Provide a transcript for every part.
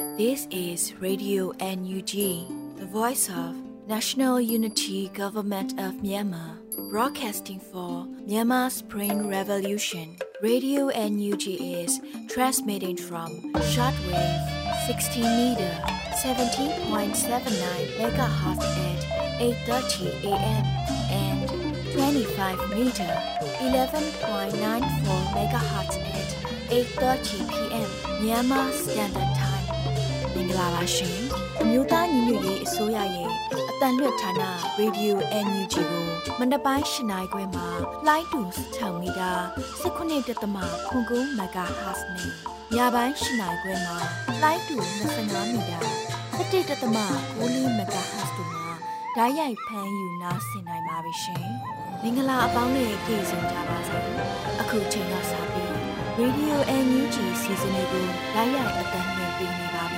This is Radio NUG, the voice of National Unity Government of Myanmar, broadcasting for Myanmar's Spring Revolution. Radio NUG is transmitting from shortwave 16 meter, 17.79 megahertz at 8:30 a.m. and 25 meter, 11.94 megahertz at 8:30 p.m. Myanmar Standard Time. မင်္ဂလာပါရှင်အမျိုးသားညီညွတ်ရေးအစိုးရရဲ့အတန်လွတ်ဌာန Radio NUG ကိုမနက်ပိုင်း၈နာရီခွဲမှာလိုင်းတူ6မီတာ19.9 MHz နဲ့ညပိုင်း၈နာရီခွဲမှာလိုင်းတူ25မီတာ17.9 MHz တို့မှာဓာတ်ရိုက်ဖမ်းယူနားဆင်နိုင်ပါပြီရှင်မင်္ဂလာအပေါင်းနဲ့ကြိုဆိုကြပါစို့အခုချိန်ကစပြီး Radio NUG စီစဉ်လေးကိုဓာတ်ရိုက်အတန်လွှင့်ပေးနေပါပြီ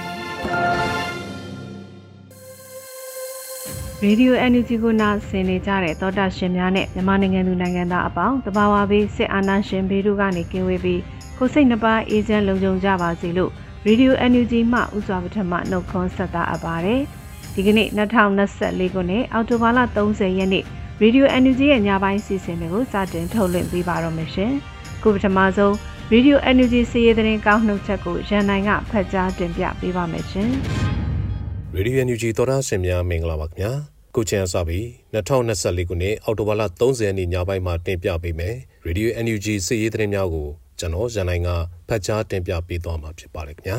ရေဒီယို NUG ကိုနားဆင်နေကြတဲ့သောတာရှင်များနဲ့မြန်မာနိုင်ငံသူနိုင်ငံသားအပေါင်းတဘာဝဘေးစစ်အာဏာရှင်ဘေးတို့ကနေကင်းဝေးပြီးကိုယ်စိတ်နှပါအေးချမ်းလုံခြုံကြပါစေလို့ရေဒီယို NUG မှဥစွာပထမနှုတ်ခွန်းဆက်တာအပ်ပါတယ်ဒီကနေ့2024ခုနှစ်အောက်တိုဘာလ30ရက်နေ့ရေဒီယို NUG ရဲ့ညပိုင်းစီစဉ်တွေကိုစတင်ထုတ်လွှင့်ပေးပါတော့မယ်ရှင်ခုပထမဆုံးရေဒီယို NUG စီးရီးသတင်းကောင်းနှုတ်ချက်ကိုရန်နိုင်ကဖတ်ကြားတင်ပြပေးပါမယ်ရှင်ရေဒီယို NUG သောတာရှင်များမင်္ဂလာပါခင်ဗျာကိုချင်အစပြီး2024ခုနှစ်အောက်တိုဘာလ30ရက်နေ့ညပိုင်းမှာတင်ပြပေးမယ်ရေဒီယို NUG စီးရီးသတင်းများကိုကျွန်တော်ရန်နိုင်ကဖတ်ကြားတင်ပြပေးသွားမှာဖြစ်ပါတယ်ခင်ဗျာ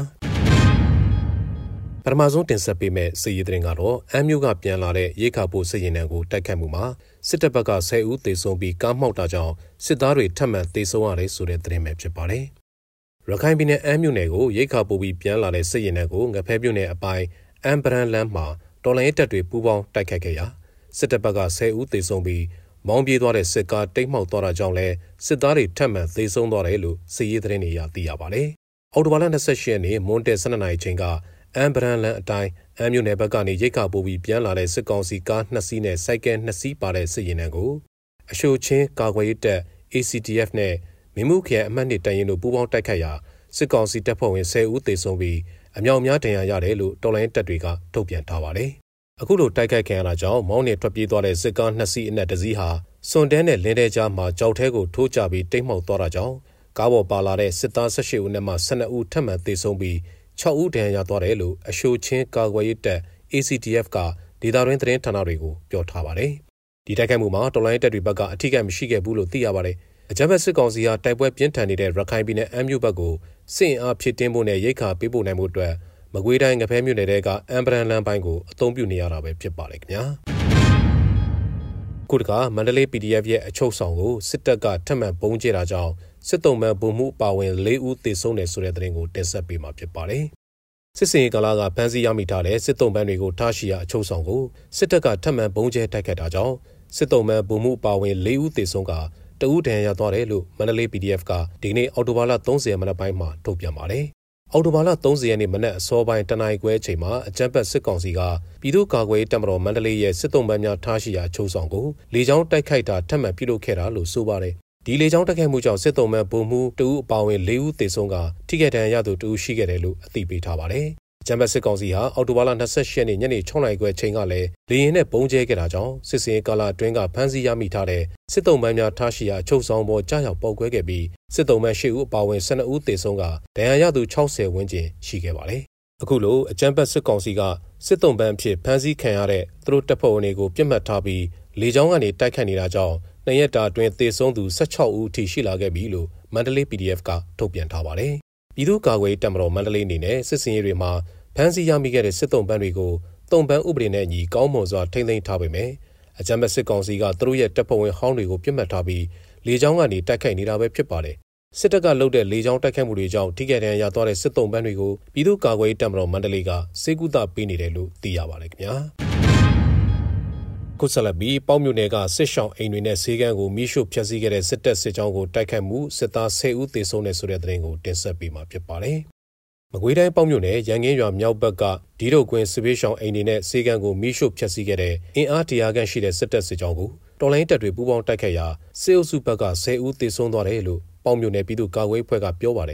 ပထမဆုံးတင်ဆက်ပေးမယ့်စီးရီးသတင်းကတော့အမ်းမြို့ကပြန်လာတဲ့ရိခါပို့စစ်ရင်တန်းကိုတိုက်ခတ်မှုမှာစစ်တပ်ဘက်က10ဦးသေဆုံးပြီးကားမှောက်တာကြောင့်စစ်သားတွေထပ်မံသေဆုံးရတယ်ဆိုတဲ့သတင်းပဲဖြစ်ပါတယ်ရခိုင်ပြည်နယ်အမ်းမြို့နယ်ကိုရိခါပို့ပြီးပြန်လာတဲ့စစ်ရင်တန်းကိုငဖဲမြို့နယ်အပိုင်းအမ်ဘရန်လမ်းမှာတော်လိုင်းတပ်တွေပူးပေါင်းတိုက်ခတ်ခဲ့ရာစစ်တပ်ဘက်က10ဦးသေဆုံးပြီးမောင်းပြေးသွားတဲ့စစ်ကားတိတ်မှောက်သွားတာကြောင့်လည်းစစ်သားတွေထပ်မံသေဆုံးသွားတယ်လို့စစ်ရေးသတင်းတွေအရသိရပါတယ်အော်တိုဘာလ28ရက်နေ့မွန်းတဲ့12နာရီချိန်ကအမ်ဘရန်လန်အတိုင်းအမ်မြို့နယ်ဘက်ကနေရိတ်ခါပို့ပြီးပြန်လာတဲ့စစ်ကောင်စီကား2စီးနဲ့စိုက်ကဲ2စီးပါတဲ့စစ်ရင်တန်းကိုအရှိုချင်းကာကွယ်ရေးတပ် ACTF နဲ့မင်းမှုခရိုင်အမှတ်2တရင်တို့ပူးပေါင်းတိုက်ခတ်ရာစစ်ကောင်စီတပ်ဖွဲ့ဝင်10ဦးသေဆုံးပြီးအမြောက်များဒဏ်ရာရတယ်လို့တော်လိုင်းတပ်တွေကထုတ်ပြန်ထားပါတယ်အခုလိုတိုက်ခိုက်ခံရတာကြောင့်မောင်းနေထွက်ပြေးသွားတဲ့စစ်ကား2စီးအနက်1စီးဟာစွန်တဲနဲ့လင်းတဲကြားမှာကြောက်ထဲကိုထိုးကျပြီးတိတ်မှောက်သွားတာကြောင့်ကားပေါ်ပါလာတဲ့စစ်သား18ဦးနဲ့မှ12ဦးထပ်မံသေဆုံးပြီး6ဦးဒဏ်ရာရသွားတယ်လို့အရှိုချင်းကာကွယ်ရေးတပ် ACTF ကဒေသတွင်းသတင်းဌာနတွေကိုပြောထားပါတယ်ဒီတိုက်ခိုက်မှုမှာတော်လိုင်းတပ်တွေဘက်ကအထိကိမရှိခဲ့ဘူးလို့သိရပါတယ်အကြမ်းဖက်စစ်ကောင်စီဟာတိုက်ပွဲပြင်းထန်နေတဲ့ရခိုင်ပြည်နယ်အမ်းမြို့ဘက်ကိုစစ်အင်အားဖြစ်တင်းဖို့နဲ့ရိတ်ခါပေးပို့နိုင်မှုအတွက်မကွေးတိုင်းငဖဲမြို့နယ်ကအမ်ဘရန်လန်ပိုင်းကိုအသုံးပြုနေရတာပဲဖြစ်ပါတယ်ခင်ဗျာခုတကမန္တလေး PDF ရဲ့အချုပ်ဆောင်ကိုစစ်တပ်ကထပ်မံပုံကျဲတာကြောင့်စစ်တုံးမှန်ဗိုလ်မှူးပါဝင်4ဦးသေဆုံးတယ်ဆိုတဲ့သတင်းကိုတင်ဆက်ပေးမှာဖြစ်ပါတယ်စစ်စင်ကာလာကဖမ်းဆီးရမိထားတဲ့စစ်တုံးပန်းတွေကိုထားရှိရာအချုပ်ဆောင်ကိုစစ်တပ်ကထပ်မံပုံကျဲတိုက်ခတ်တာကြောင့်စစ်တုံးမှန်ဗိုလ်မှူးပါဝင်4ဦးသေဆုံးက2ဦးဒဏ်ရာရသွားတယ်လို့မန္တလေး PDF ကဒီနေ့အောက်တိုဘာလ30ရက်မနက်ပိုင်းမှာထုတ်ပြန်ပါတယ်အော်တိုဘာလ30ရက်နေ့မနက်အစောပိုင်းတနင်္လာခွဲအချိန်မှာအကြမ်းဖက်စစ်ကောင်စီကပြည်သူ့ကာကွယ်ရေးတပ်မတော်မန္တလေးရဲ့စစ်တုံးပန်းများထားရှိရာချုပ်ဆောင်ကိုလေကြောင်းတိုက်ခိုက်တာထပ်မံပြုလုပ်ခဲ့တာလို့ဆိုပါတယ်ဒီလေကြောင်းတိုက်ခိုက်မှုကြောင့်စစ်တုံးပန်းဗိုလ်မှူး2ဦးအပါအဝင်4ဦးသေဆုံးကထိခိုက်ဒဏ်ရာရသူ2ဦးရှိခဲ့တယ်လို့အသိပေးထားပါတယ်အကြမ်းဖက်စစ်ကောင်စီဟာအော်တိုဘာလ28ရက်နေ့ညနေ6နာရီခွဲချိန်ကလည်းလေယာဉ်နဲ့ပုံကျဲခဲ့တာကြောင့်စစ်စင်ကာလာတွင်းကဖမ်းဆီးရမိထားတဲ့စစ်တုံးပန်းများထားရှိရာချုပ်ဆောင်ပေါ်ကြားရောက်ပောက်ကွဲခဲ့ပြီးစစ်တုံးပန်း8ဦးအပါအဝင်12ဦးသေဆုံးကဒဏ်ရာရသူ60ဝန်းကျင်ရှိခဲ့ပါတယ်အခုလိုအကြမ်းဖက်စစ်ကောင်စီကစစ်တုံးပန်းဖြစ်ဖမ်းဆီးခံရတဲ့သူတို့တပ်ဖွဲ့ဝင်တွေကိုပြစ်မှတ်ထားပြီးလေကြောင်းကနေတိုက်ခတ်နေတာကြောင့်2ရက်တာအတွင်းသေဆုံးသူ16ဦးထိရှိလာခဲ့ပြီလို့မန္တလေး PDF ကထုတ်ပြန်ထားပါတယ်ပြည်သူ့ကာကွယ်ရေးတပ်မတော်မန္တလေးအနေနဲ့စစ်စင်ရေးတွေမှာဖမ်းဆီးရမိခဲ့တဲ့စစ်တုံးပန်းတွေကိုတုံးပန်းဥပဒေနဲ့ညီကောင်းမွန်စွာထိန်းသိမ်းထားပေမယ့်အကြမ်းဖက်စစ်ကောင်စီကသူတို့ရဲ့တပ်ဖွဲ့ဝင်ဟောင်းတွေကိုပြစ်မှတ်ထားပြီးလေကြောင်းကနေတိုက်ခိုက်နေတာပဲဖြစ်ပါတယ်စစ်တပ်ကလုပ်တဲ့လေကြောင်းတိုက်ခိုက်မှုတွေကြောင့်ထိခိုက်ဒဏ်ရာရသွားတဲ့စစ်တုံးပန်းတွေကိုပြည်သူ့ကာကွယ်ရေးတပ်မတော်မန္တလေးကစေကူတာပေးနေတယ်လို့သိရပါတယ်ခင်ဗျာကုဆလဘီပေါမြို့နယ်ကစစ်ရှောင်းအိမ်တွေနဲ့ဈေးကန်းကိုမိရှုဖျက်ဆီးခဲ့တဲ့စစ်တပ်စစ်ကြောင်းကိုတိုက်ခိုက်မှုစစ်သား10ဦးသေဆုံးတဲ့ဆိုတဲ့သတင်းကိုတင်ဆက်ပေးမှာဖြစ်ပါတယ်မကွေးတိုင်းပေါမြို့နယ်ရန်ကင်းရွာမြောက်ဘက်ကဒီတုတ်ကွင်းစစ်ဘေးရှောင်းအိမ်တွေနဲ့ဈေးကန်းကိုမိရှုဖျက်ဆီးခဲ့တဲ့အင်အား100ခန့်ရှိတဲ့စစ်တပ်စစ်ကြောင်းကိုတော်လိုင်းတပ်တွေပူးပေါင်းတိုက်ခိုက်ရာစစ်အုပ်စုဘက်က10ဦးသေဆုံးသွားတယ်လို့ပေါမြို့နယ်ပြည်သူ့ကာကွယ်ရေးအဖွဲ့ကပြောပါတယ်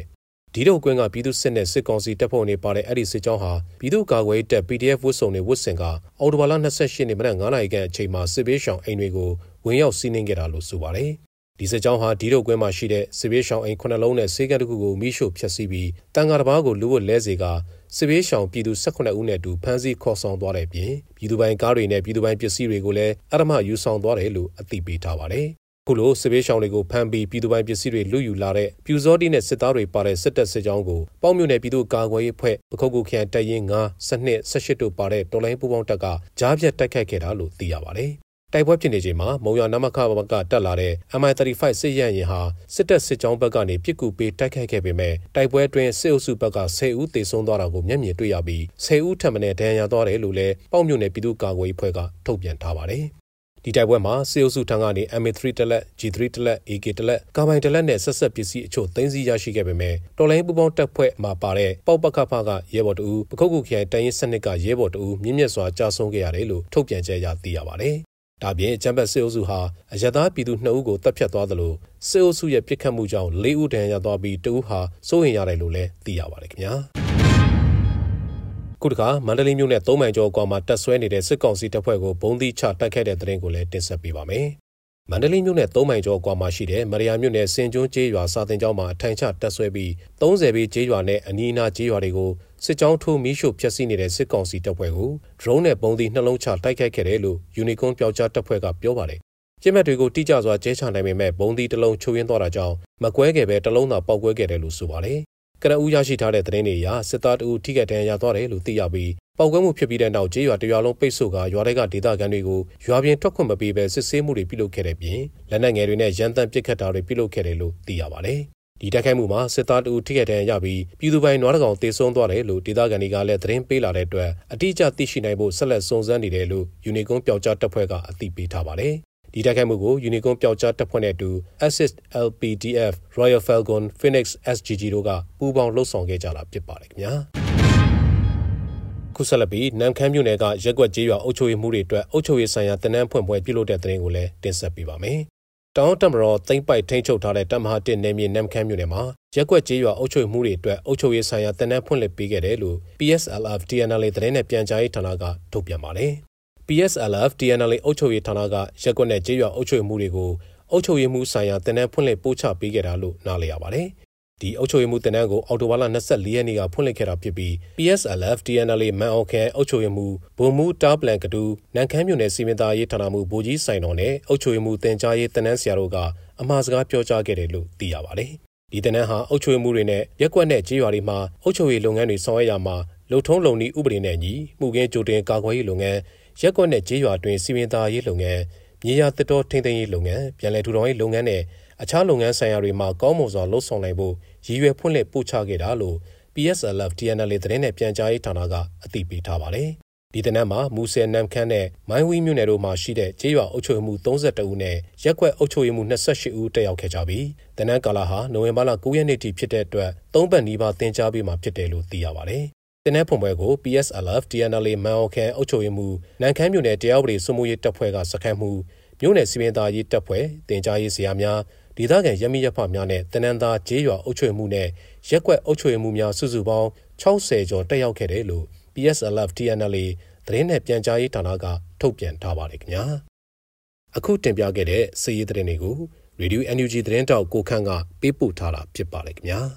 ဒီတော့ကွင်းကပြည်သူစစ်နဲ့စစ်ကောင်စီတပ်ဖွဲ့တွေပါတဲ့အဲ့ဒီစစ်ကြောင်းဟာပြည်သူ့ကာကွယ်တပ် PDF ဝတ်စုံတွေဝတ်ဆင်ကအော်တိုဘာလ28ရက်နေ့မနက်9:00နာရီခန့်အချိန်မှာစစ်ပေးရှောင်အိမ်တွေကိုဝင်ရောက်စီးနင်းခဲ့တာလို့ဆိုပါတယ်။ဒီစစ်ကြောင်းဟာဒီတော့ကွင်းမှာရှိတဲ့စစ်ပေးရှောင်အိမ်9လုံးနဲ့ဆေးကန်းတစ်ခုကိုမိရှို့ဖျက်ဆီးပြီးတန်ဃာတစ်ပါးကိုလူဝတ်လဲစေကစစ်ပေးရှောင်ပြည်သူ18ဦးနဲ့အတူဖမ်းဆီးခေါ်ဆောင်သွားတဲ့အပြင်ပြည်သူပိုင်ကားတွေနဲ့ပြည်သူပိုင်ပစ္စည်းတွေကိုလည်းအဓမ္မယူဆောင်သွားတယ်လို့အသိပေးထားပါတယ်။ခုလိုစစ်ပေးရှောင်တွေကိုဖမ်းပြီးပြည်သူပိုင်ပစ္စည်းတွေလူယူလာတဲ့ပြူစောတိနဲ့စစ်သားတွေပါတဲ့စစ်တပ်စစ်ကြောင်းကိုပေါင်းမြို့နယ်ပြည်သူ့ကာကွယ်ရေးအဖွဲ့ပခုတ်ကူခရိုင်တပ်ရင်း9 12 18တို့ပါတဲ့တော်လိုင်းပူးပေါင်းတပ်ကကြားဖြတ်တိုက်ခိုက်ခဲ့တာလို့သိရပါတယ်။တိုက်ပွဲဖြစ်နေချိန်မှာမုံရနမခဘကတက်လာတဲ့ MI35 စစ်ရန်ရင်ဟာစစ်တပ်စစ်ကြောင်းဘက်ကနေပစ်ကူပေးတိုက်ခိုက်ခဲ့ပေမဲ့တိုက်ပွဲအတွင်းစစ်အုပ်စုဘက်က10ဦးသေဆုံးသွားတာကိုမျက်မြင်တွေ့ရပြီး10ဦးထပ်မံဒဏ်ရာရသွားတယ်လို့လည်းပေါင်းမြို့နယ်ပြည်သူ့ကာကွယ်ရေးအဖွဲ့ကထုတ်ပြန်ထားပါတယ်။ဒီတိုက်ပွဲမှာစစ်အုပ်စုထံကနေ MA3 တလက် G3 တလက် AK တလက်ကာဘိုင်တလက်နဲ့ဆက်ဆက်ပစ္စည်းအချို့သိမ်းဆည်းရရှိခဲ့ပေမဲ့တော်လိုင်းပူပေါင်းတပ်ဖွဲ့မှာပါတဲ့ပေါက်ပကဖကရဲဘော်တအူပခုတ်ကူခရိုင်တိုင်းရင်းစနစ်ကရဲဘော်တအူမြင့်မြတ်စွာကြာဆုံးခဲ့ရတယ်လို့ထုတ်ပြန်ချက်ရသိရပါတယ်။ဒါပြင်အကြမ်းဖက်စစ်အုပ်စုဟာအရသာပြည်သူ2ဦးကိုတပ်ဖြတ်သွားသလိုစစ်အုပ်စုရဲ့ပစ်ခတ်မှုကြောင့်4ဦးဒဏ်ရာရသွားပြီး2ဦးဟာစိုးရိမ်ရတယ်လို့လည်းသိရပါတယ်ခင်ဗျာခုတခါမန္တလေးမြို့နဲ့3မိုင်ကျော်ကွာမှာတက်ဆွဲနေတဲ့စစ်ကောင်စီတပ်ဖွဲ့ကိုဘုံသီးချတိုက်ခိုက်တဲ့တဲ့ရင်ကိုလည်းတင်ဆက်ပေးပါမယ်။မန္တလေးမြို့နဲ့3မိုင်ကျော်ကွာမှာရှိတဲ့မရယာမြို့နယ်စင်ကျွန်းကျေးရွာစာတင်ကျောင်းမှာအထိုင်ချတက်ဆွဲပြီး30ပေကျေးရွာနဲ့အနီးအနားကျေးရွာတွေကိုစစ်ကြောင်းထိုးမီးရှို့ဖျက်ဆီးနေတဲ့စစ်ကောင်စီတပ်ဖွဲ့ကိုဒရုန်းနဲ့ပုံသီးနှလုံးချတိုက်ခိုက်ခဲ့တယ်လို့ယူနီကွန်ပျောက်ကြားတပ်ဖွဲ့ကပြောပါတယ်။ကျင်းမဲ့တွေကိုတိကျစွာကျဲချနိုင်ပေမဲ့ပုံသီးတစ်လုံးချိုးရင်းသွားတာကြောင့်မကွဲခဲ့ပဲတစ်လုံးသာပေါက်ကွဲခဲ့တယ်လို့ဆိုပါတယ်။ကနဦးရရှိထားတဲ့သတင်းတွေအရစစ်သားတအူထိခိုက်ဒဏ်ရာရသွားတယ်လို့သိရပြီးပေါက်ကွဲမှုဖြစ်ပြီးတဲ့နောက်ကျေးရွာတရွာလုံးပိတ်ဆို့ကရွာတွေကဒေသခံတွေကိုရွာပြင်ထွက်ခွင့်မပေးဘဲစစ်ဆေးမှုတွေပြုလုပ်ခဲ့တဲ့ပြင်လက်နက်ငယ်တွေနဲ့ရန်တမ်းပစ်ခတ်တာတွေပြုလုပ်ခဲ့တယ်လို့သိရပါတယ်။ဒီတိုက်ခိုက်မှုမှာစစ်သားတအူထိခိုက်ဒဏ်ရာရပြီးပြည်သူပိုင်နွားတကောင်တေဆုံးသွားတယ်လို့ဒေသခံတွေကလည်းသတင်းပေးလာတဲ့အတွက်အတိအကျသိရှိနိုင်ဖို့ဆက်လက်စုံစမ်းနေတယ်လို့ယူနီကွန်ပျောက်ကြားတပ်ဖွဲ့ကအသိပေးထားပါတယ်။ဒီတိုက်ခိုက်မှုကိုယူနီကွန်ပျောက်ကြားတပ်ဖွဲ့နဲ့အတူ Assist LPDF Royal Falcon Phoenix SGG တို့ကပူးပေါင်းလှုပ်ဆောင်ခဲ့ကြတာဖြစ်ပါတယ်ခင်ဗျာ။ခုဆက်လက်ပြီးနမ်ခမ်းမြို့နယ်ကရက်ကွက်ကျေးရွာအုပ်ချုပ်ရေးမှုတွေအတွက်အုပ်ချုပ်ရေးဆိုင်ရာတနန်းဖွင့်ပွဲပြုလုပ်တဲ့တဲ့ရင်ကိုလည်းတင်ဆက်ပေးပါမယ်။တောင်တမရောသိမ့်ပိုက်ထိန်းချုပ်ထားတဲ့တမဟာ1နယ်မြေနမ်ခမ်းမြို့နယ်မှာရက်ကွက်ကျေးရွာအုပ်ချုပ်မှုတွေအတွက်အုပ်ချုပ်ရေးဆိုင်ရာတနန်းဖွင့်လှစ်ပေးခဲ့တယ်လို့ PSLF TNL သတင်းနဲ့ပြန်ကြားရေးဌာနကထုတ်ပြန်ပါတယ်။ PSLF TNL အုပ်ချုပ်ရေးဌာနကရက်ကွက်နဲ့ကျေးရွာအုပ်ချုပ်မှုတွေကိုအုပ်ချုပ်ရေးမှုဆိုင်ရာတနန်းဖွင့်လှစ်ပို့ချပေးခဲ့တာလို့နားလည်ရပါတယ်။ဒီအုပ်ချုပ်ရေးမှုတနန်းကိုအော်တိုဘာလ24ရက်နေ့ကဖွင့်လှစ်ခဲ့တာဖြစ်ပြီး PSLF TNL မန်အောင်ခန်အုပ်ချုပ်ရေးမှုဗိုလ်မှူးတားပလန်ကတူနန်ခမ်းမြို့နယ်စီမံသားရေးဌာနမှုဗိုလ်ကြီးဆိုင်တော်နဲ့အုပ်ချုပ်ရေးမှုတင်ကြားရေးတနန်းဆရာတို့ကအမှားစကားပြောကြားခဲ့တယ်လို့သိရပါတယ်။ဒီတနန်းဟာအုပ်ချုပ်ရေးမှုတွေနဲ့ရက်ကွက်နဲ့ကြေးရွာတွေမှာအုပ်ချုပ်ရေးလုပ်ငန်းတွေဆောင်ရွက်ရမှာလုံထုံးလုံနည်းဥပဒေနဲ့ညီမှုကင်းကြိုတင်ကာကွယ်ရေးလုပ်ငန်းရက်ကွက်နဲ့ကြေးရွာတွင်စီမံသားရေးလုပ်ငန်းမြေယာတစ်တော်ထိန်းသိမ်းရေးလုပ်ငန်းပြန်လည်ထူထောင်ရေးလုပ်ငန်းနဲ့အခြားလုပ်ငန်းဆိုင်ရာတွေမှာကောင်းမွန်စွာလှုပ်ဆောင်နိုင်ဖို့ရည်ရွယ်ဖွင့်လှစ်ပို့ချခဲ့တာလို့ PSLF TNL သတင်းနဲ့ပြန်ကြားရေးဌာနကအသိပေးထားပါတယ်။ဒီတနန်းမှာမူဆယ်နမ်ခမ်းနဲ့မိုင်းဝီမြို့နယ်တို့မှာရှိတဲ့ကျေးရွာအုပ်ချုပ်မှု32ဦးနဲ့ရက်ကွက်အုပ်ချုပ်မှု28ဦးတက်ရောက်ခဲ့ကြပြီးတနန်းကာလဟာနိုဝင်ဘာလ9ရက်နေ့ထိဖြစ်တဲ့အတွက်3ပတ်နီးပါးတင်ကြားပေးမှာဖြစ်တယ်လို့သိရပါတယ်။တနန်းဖွင့်ပွဲကို PSLF TNL မန်အောင်ခန်အုပ်ချုပ်မှုနမ်ခမ်းမြို့နယ်တရားဥပဒေစိုးမိုးရေးတပ်ဖွဲ့ကစခန်းမှုမြို့နယ်စီမံသားရေးတပ်ဖွဲ့တင်ကြားရေးဆရာများဒေသခံရမီရဖများနဲ့တနန်းသားကျေးရွာအုပ်ချုပ်မှုနဲ့ရက်ကွက်အုပ်ချုပ်မှုများစုစုပေါင်း60ကျော်တက်ရောက်ခဲ့တယ်လို့ PSLF TNL သတင်းနဲ့ပြန်ကြားရေးဌာနကထုတ်ပြန်ထားပါတယ်ခင်ဗျာအခုတင်ပြခဲ့တဲ့စစ်ရေးသတင်းတွေကို Radio NUG သတင်းတောက်ကိုခန့်ကပေးပို့ထားတာဖြစ်ပါတယ်ခင်ဗျာ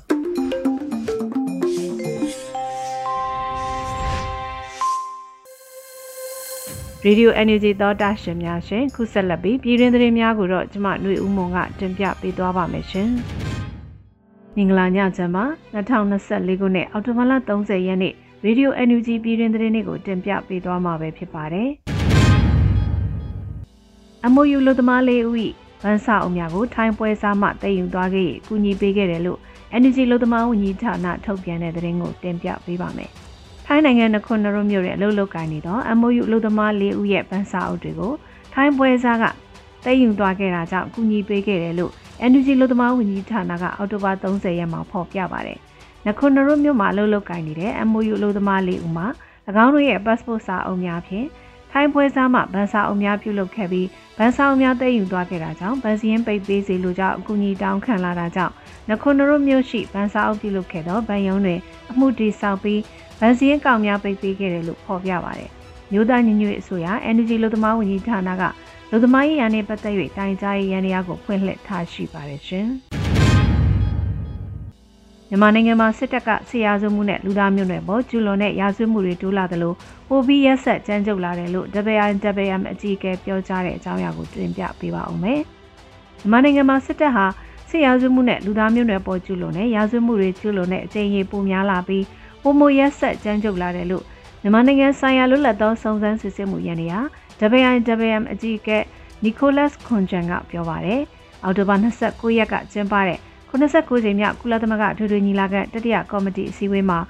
ရေဒီယို NUG သောတာရှင်များရှင်ခုဆက်လက်ပြီးပြည်တွင်းသတင်းများကိုတော့ကျမຫນွေဦးမွန်ကတင်ပြပေးသွားပါမယ်ရှင်။မင်္ဂလာညချမ်းပါ2024ခုနှစ်အောက်တိုဘာလ30ရက်နေ့ရေဒီယို NUG ပြည်တွင်းသတင်းတွေကိုတင်ပြပေးသွားမှာပဲဖြစ်ပါတယ်။ MOU လူသမား၄ဦး၏ဗန်းစာအုပ်များကိုထိုင်းပွဲစားမှတည်ယူသွားခဲ့ကူညီပေးခဲ့တယ်လို့ NUG လူသမားဝန်ကြီးဌာနထုတ်ပြန်တဲ့သတင်းကိုတင်ပြပေးပါမယ်။ထိုင်းနိုင်ငံနခွန်နရုမြို့ရဲ့အလုပ်လုပ်ကိုင်နေသော MOU အလုပ်သမား၄ဦးရဲ့ဗန်းစာအုပ်တွေကိုထိုင်းပွဲစားကတည်ယူသွားခဲ့တာကြောင့်ကူညီပေးခဲ့တယ်လို့ NUG အလုပ်သမားဝန်ကြီးဌာနကအောက်တိုဘာ30ရက်မှာဖော်ပြပါတယ်။နခွန်နရုမြို့မှာအလုပ်လုပ်ကိုင်နေတဲ့ MOU အလုပ်သမား၄ဦးမှာ၎င်းတို့ရဲ့ passport စာအုပ်များဖြင့်ခိုင်းပွဲစားမှဗန်စာအုပ်များပြုလုပ်ခဲ့ပြီးဗန်စာအုပ်များသိမ်းယူသွားခဲ့တာကြောင့်ဗန်စီရင်ပိတ်ပေးစီလိုကြောင့်အကူအညီတောင်းခံလာတာကြောင့်နခွန်နရုမြို့ရှိဗန်စာအုပ်ပြုလုပ်ခဲ့သောဗန်ယုံတွင်အမှုတည်ဆောက်ပြီးဗန်စီရင်ကောင်များပိတ်ပေးခဲ့တယ်လို့ဖော်ပြပါတယ်။မြို့သားညီညွတ်ရေးအစိုးရ NUG လူသမားဝန်ကြီးဌာနကလူသမားရေးရာနှင့်ပတ်သက်၍တိုင်ကြားရေးရန်တရားကိုဖွင့်လှစ်ထားရှိပါတယ်ရှင်။မြန်မာနိုင်ငံမှာစစ်တပ်ကဆရာစုမှုနဲ့လူသားမျိုးနွယ်ပေါ်ကျူးလွန်တဲ့ရာဇဝတ်မှုတွေတိုးလာသလိုပိုပြီးရက်ဆက်ကြမ်းကြုတ်လာတယ်လို့ WIWM အကြီးအကဲပြောကြားတဲ့အကြောင်းအရာကိုတင်ပြပေးပါဦးမယ်။မြန်မာနိုင်ငံမှာစစ်တပ်ဟာဆရာစုမှုနဲ့လူသားမျိုးနွယ်ပေါ်ကျူးလွန်တဲ့ရာဇဝတ်မှုတွေကျူးလွန်တဲ့အကြိမ်ရေပိုများလာပြီးပိုမိုရက်ဆက်ကြမ်းကြုတ်လာတယ်လို့မြန်မာနိုင်ငံဆိုင်ရာလွတ်လပ်သောစုံစမ်းစစ်ဆေးမှုရန်ရာ WIWM အကြီးအကဲနီကိုလတ်ခွန်ဂျန်ကပြောပါတယ်။အောက်တိုဘာ29ရက်ကကျင်းပတဲ့89ကြိမ်မြောက်ကုလသမဂ္ဂအထွေထွေညီလာခံတတိယကော်မတီအစည်းအဝေးမှာ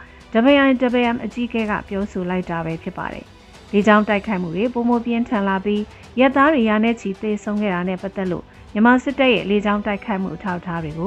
WIWM အကြီးအကဲကပြောဆိုလိုက်တာပဲဖြစ်ပါတယ်။ဒီကြောင့်တိုက်ခိုက်မှုတွေပုံမပြင်းထန်လာပြီးရဲသားတွေရာနဲ့ချီသေဆုံးခဲ့တာနဲ့ပတ်သက်လို့မြန်မာစစ်တပ်ရဲ့လေကြောင်းတိုက်ခိုက်မှုအထောက်အထားတွေကို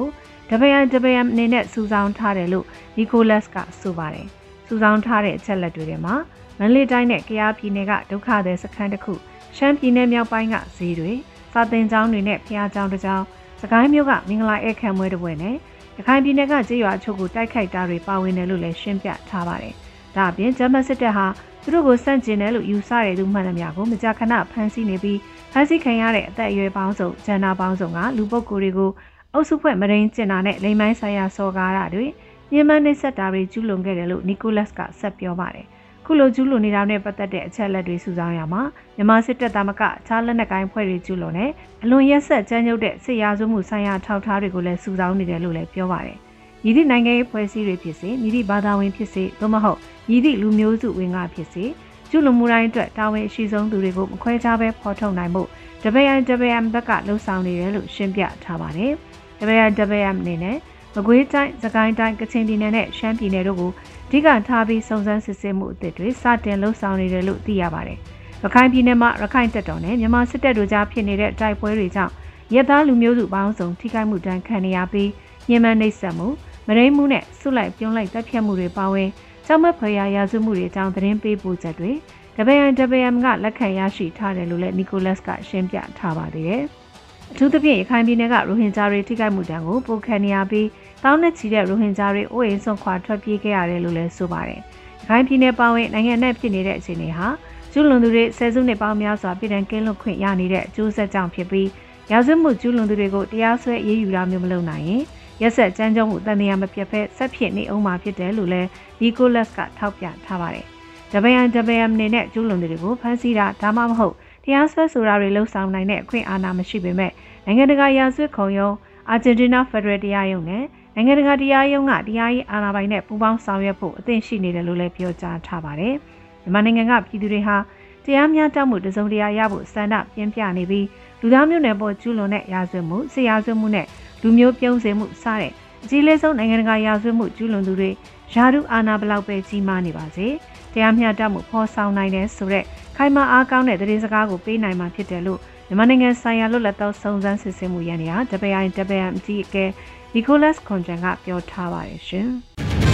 WIWM အနေနဲ့စုဆောင်းထားတယ်လို့နီကိုလတ်ကဆိုပါတယ်။စုဆောင်းထားတဲ့အချက်လက်တွေထဲမှာမန္တလေးတိုင်းနဲ့ကယားပြည်နယ်ကဒုက္ခသည်စခန်းတစ်ခုရှမ်းပြည်နယ်မြောက်ပိုင်းကဈေးတွေစာသင်ကျောင်းတွေနဲ့ဘုရားကျောင်းတစ်ကျောင်းစကိုင်းမြို့ကမင်္ဂလာဧည့်ခံပွဲတစ်ပွဲနဲ့ရခိုင်ပြည်နယ်ကကျေးရွာအချို့ကိုတိုက်ခိုက်တာတွေပါဝင်တယ်လို့လည်းရှင်းပြထားပါတယ်။ဒါအပြင်ဂျမတ်စစ်တပ်ဟာသူတို့ကိုစန့်ကျင်တယ်လို့ယူဆတဲ့သူမှန်သမျှကိုမကြာခဏဖမ်းဆီးနေပြီးဖမ်းဆီးခံရတဲ့အသက်အရွယ်ပေါင်းစုံဂျန်နာပေါင်းစုံကလူပုဂ္ဂိုလ်တွေကိုအုပ်စုဖွဲ့မရင်းကျင်တာနဲ့လိမ်မိုင်းဆိုင်ရာစော်ကားတာတွေညှဉ်းပန်းနှိပ်စက်တာတွေကျူးလွန်ခဲ့တယ်လို့နီကိုလတ်ကဆက်ပြောပါတယ်။ခုလိုကျူးလွန်နေတာနဲ့ပတ်သက်တဲ့အချက်လက်တွေစုဆောင်းရမှာမြန်မာစစ်တပ်သားမကအခြားလက်နက်ကိုင်ဖွဲ့တွေကျူးလွန်တဲ့အလွန်ရက်ဆက်ကြမ်းကြုတ်တဲ့စစ်ရာဇဝတ်မှုဆိုင်ရာထောက်ထားတွေကိုလည်းစုဆောင်းနေတယ်လို့လည်းပြောပါတယ်။ညီသည့်နိုင်ငံရေးဖွဲ့စည်းတွေဖြစ်စေညီသည့်ဘာသာဝင်ဖြစ်စေသို့မဟုတ်ညီသည့်လူမျိုးစုဝင်ကဖြစ်စေကျူးလွန်မှုတိုင်းအတွက်တာဝန်ရှိဆုံးသူတွေကိုမခွဲခြားဘဲဖော်ထုတ်နိုင်မှု WIWM ဘက်ကလှုံ့ဆော်နေတယ်လို့ရှင်းပြထားပါတယ်။ WIWM အနေနဲ့မကွေးတိုင်း၊စကိုင်းတိုင်း၊ကချင်ပြည်နယ်နဲ့ရှမ်းပြည်နယ်တို့ကိုအဓိကထားပြီးစုံစမ်းစစ်ဆေးမှုအသစ်တွေစတင်လှုံ့ဆော်နေတယ်လို့သိရပါတယ်။ရခိုင်ပြည်နယ်မှာရခိုင်တပ်တော်နဲ့မြန်မာစစ်တပ်တို့ကြားဖြစ်နေတဲ့တိုက်ပွဲတွေကြောင့်ရဲသားလူမျိုးစုပေါင်းစုံထိခိုက်မှုတန်းခံနေရပြီးညှဉ်းပန်းနှိပ်စက်မှုမရိမှုနဲ့ဆုလိုက်ပြုံးလိုက်တပ်ဖြတ်မှုတွေပါဝင်ကြောက်မက်ဖွယ်ရာဇဝတ်မှုတွေအကြောင်းသတင်းပေးပို့ချက်တွေ WIWM ကလက်ခံရရှိထားတယ်လို့လည်းနီကိုလတ်ကရှင်းပြထားပါသေးတယ်။အထူးသဖြင့်ရခိုင်ပြည်နယ်ကရိုဟင်ဂျာတွေထိခိုက်မှုတန်းကိုပိုခံနေရပြီးတောင်းနဲ့ချီတဲ့ရိုဟင်ဂျာတွေအိုးအိမ်စွန့်ခွာထွက်ပြေးခဲ့ရတယ်လို့လည်းဆိုပါတယ်။ရခိုင်ပြည်နယ်ပါဝင်နိုင်ငံနဲ့ဖြစ်နေတဲ့အခြေအနေဟာကျူးလွန်သူတွေဆယ်စုနှစ်ပေါင်းများစွာပြည်ထောင်ကင်းလွတ်ခွင့်ရနေတဲ့အကျိုးဆက်ကြောင့်ဖြစ်ပြီးရာဇဝတ်မှုကျူးလွန်သူတွေကိုတရားစွဲအရေးယူတာမျိုးမလုပ်နိုင်ရင်ရက်ဆက်ကြမ်းကြုတ်မှုတန်တရားမပြတ်ဖက်ဆက်ဖြစ်နေအောင်မှာဖြစ်တယ်လို့လည်းနီကိုလတ်ကထောက်ပြထားပါတယ်။ WIWM အနေနဲ့ကျူးလွန်သူတွေကိုဖမ်းဆီးတာဒါမှမဟုတ်တရားစွဲဆိုတာတွေလှုံ့ဆော်နိုင်တဲ့အခွင့်အာဏာမရှိပေမဲ့နိုင်ငံတကာရာဇဝတ်ခုံရုံးအာဂျင်တီးနားဖက်ဒရယ်တရားရုံးနဲ့နိုင်ငံတကာတရားရုံးကတရားရေးအာဏာပိုင်နဲ့ပူးပေါင်းဆောင်ရွက်ဖို့အသင့်ရှိနေတယ်လို့လည်းပြောကြားထားပါတယ်။မြန်မာနိုင်ငံကပြည်သူတွေဟာတရားမျှတမှုတစုံတရာရဖို့စံနှပြင်းပြနေပြီးလူသားမျိုးနွယ်ပေါ်ကျူးလွန်တဲ့ရာဇဝတ်မှုစစ်ရာဇဝတ်မှုနဲ့လူမျိုးပြုံးစေမှုစတဲ့အကြီးလေးဆုံးနိုင်ငံတကာရာဇဝတ်မှုကျူးလွန်သူတွေယာတုအာဏာဘလောက်ပဲကြီးမားနေပါစေတရားမျှတမှုဖော်ဆောင်နိုင်တဲ့ဆိုတဲ့ခိုင်မာအားကောင်းတဲ့သတင်းစကားကိုပေးနိုင်မှာဖြစ်တယ်လို့မြန်မာနိုင်ငံဆိုင်ရာလွတ်လပ်သောစုံစမ်းစစ်ဆေးမှုရန်ရာ WIWM အကြီးအကဲနီကိုလတ်ခွန်ဂျန်ကပြောထားပါတယ်ရှင်။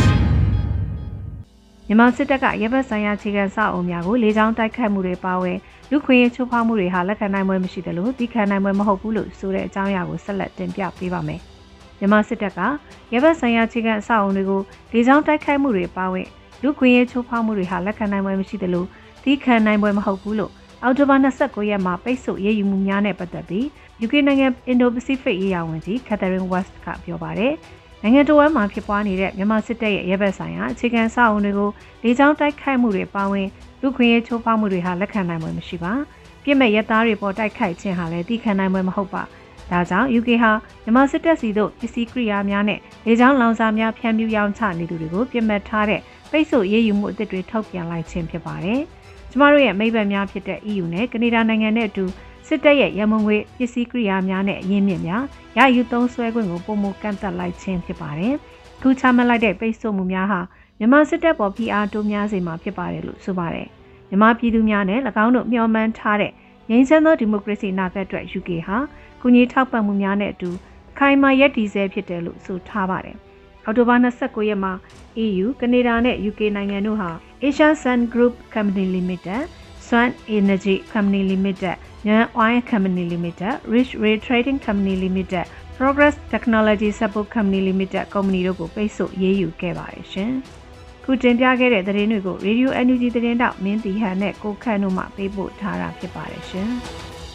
မြန်မာစစ်တပ်ကရဲဘက်ဆိုင်ရာခြေခံစအုံများကိုလေကြောင်းတိုက်ခိုက်မှုတွေပါဝင်လူခွင့်ရေးချိုးဖောက်မှုတွေဟာလက်ခံနိုင်ပွဲမရှိသလိုသိခံနိုင်ပွဲမဟုတ်ဘူးလို့ဆိုတဲ့အကြောင်းအရာကိုဆက်လက်တင်ပြပေးပါမယ်။မြန်မာစစ်တပ်ကရဲဘက်ဆိုင်ရာခြေခံစအုံတွေကိုလေကြောင်းတိုက်ခိုက်မှုတွေပါဝင်လူခွင့်ရေးချိုးဖောက်မှုတွေဟာလက်ခံနိုင်ပွဲမရှိသလိုသိခံနိုင်ပွဲမဟုတ်ဘူးလို့အောက်တိုဘာ29ရက်မှာပိတ်ဆို့ရေးယူမှုများနဲ့ပတ်သက်ပြီး UK နိုင်ငံ Indo-Pacific ရေးရာဝန်ကြီး Catherine West ကပြောပါတယ်။နိုင်ငံတော်မှာဖြစ်ပွားနေတဲ့မြန်မာစစ်တပ်ရဲ့ရဲဘက်ဆိုင်ရာအခြေခံစအုံတွေကိုလေကြောင်းတိုက်ခိုက်မှုတွေပါဝင်လူခွင့်ရေးချိုးဖောက်မှုတွေဟာလက်ခံနိုင်မှာမရှိပါ။ပြစ်မဲ့ရဲသားတွေပေါ်တိုက်ခိုက်ခြင်းဟာလည်းသိခံနိုင်မှာမဟုတ်ပါ။ဒါကြောင့် UK ဟာမြန်မာစစ်တပ်စီတို့ပစ္စည်းကိရိယာများနဲ့လေကြောင်းလောင်စာများဖြန့်ဖြူးရောင်းချနေသူတွေကိုပြစ်မှတ်ထားတဲ့ပိတ်ဆို့ရေးယူမှုအသစ်တွေထုတ်ပြန်လိုက်ခြင်းဖြစ်ပါတယ်။ကျမတို့ရဲ့မိဘများဖြစ်တဲ့ EU နဲ့ကနေဒါနိုင်ငံနဲ့အတူစစ်တပ်ရဲ့ရမုံငွေပစ္စည်းကိရိယာများနဲ့အရင်းမြစ်များရယူသုံးစွဲခွင့်ကိုပုံမကန့်သက်လိုက်ခြင်းဖြစ်ပါတယ်။ခုချမှတ်လိုက်တဲ့ပိတ်ဆို့မှုများဟာမြန်မာစစ်တပ်ပေါ်ဖိအားတိုးများစေမှာဖြစ်ပါတယ်လို့ဆိုပါတယ်။မြန်မာပြည်သူများနဲ့၎င်းတို့မျှော်မှန်းထားတဲ့ငြိမ်းချမ်းသောဒီမိုကရေစီနာဂတ်အတွက် UK ဟာကုညီထောက်ပံ့မှုများနဲ့အတူခိုင်မာရပ်တည်ဆဲဖြစ်တယ်လို့ဆိုထားပါတယ်။အောက်တိုဘာ29ရက်မှာ EU ကနေဒါနဲ့ UK နိုင်ငံတို့ဟာ Asia Sun Group Company Limited Swan Energy Company Limited, Nyan Oil Company Limited, Rich Ray Trading Company Limited, Progress Technology Support Company Limited ကုမ္ပဏီတို့ကိုပိတ်ဆို့ရေးယူခဲ့ပါတယ်ရှင်။ခုတင်ပြခဲ့တဲ့သတင်းတွေကို Radio NUG သတင်းတောက်မင်းတီဟန်နဲ့ကိုခန့်တို့မှပေးပို့ထားတာဖြစ်ပါတယ်ရှင်။